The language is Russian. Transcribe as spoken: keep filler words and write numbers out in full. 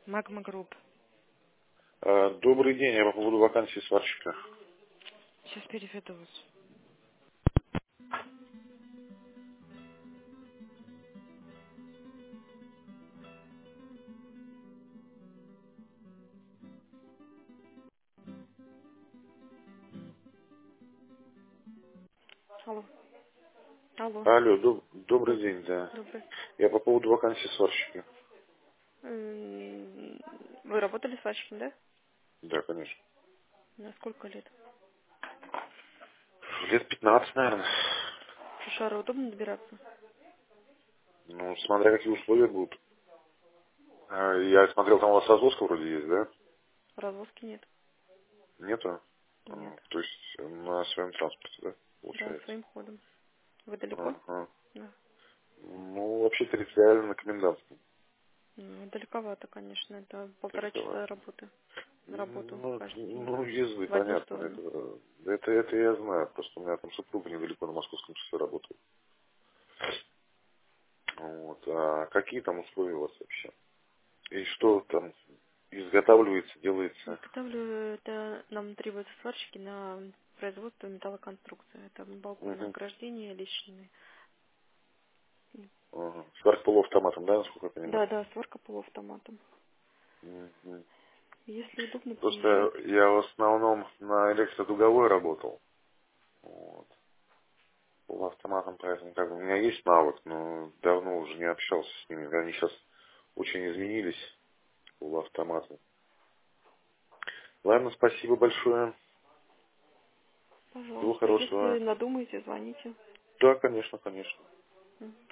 Магма Групп. А, Добрый день, я по поводу вакансии сварщика. Сейчас переведу вас. Алло. Алло. Алло, доб- добрый Добрый. день, да. Добрый. Я по поводу вакансии сварщика. М, Вы работали с вачком, да? Да, конечно. На сколько лет? Лет пятнадцать, наверное. Шара удобно добираться? Ну, смотря какие условия будут. А, Я смотрел, там у вас развозка вроде есть, да? Развозки нет. Нету? Нет. А, То есть на своем транспорте, да, Да, получается? своим ходом. Вы далеко? Ага. Да. Ну, вообще территориально на комендантском. Ну, далековато, конечно. Это полтора часа Далековато. работы. На работу Ну, каждый день. ну, езды, В одну понятно. сторону. Это, это, это я знаю. Просто у меня там супруга недалеко на московском шоссе работает. Вот. А какие там условия у вас вообще? И что там изготавливается, делается? Изготавливаю, это нам требуются сварщики на производство металлоконструкции. Это балконное Угу. ограждение, личные. Ага. Сварка полуавтоматом, да, насколько я понимаю? Да, да, сварка полуавтоматом. Мгм. Если удобно, Просто приезжайте. я в основном на электродуговой работал. Вот. Полуавтоматом, поэтому как бы у меня есть навык, но давно уже не общался с ними. Они сейчас очень изменились, полуавтоматы. Ладно, спасибо большое. Всего Пожалуйста, если хорошего. надумаете, звоните. Да, конечно, конечно. Мгм.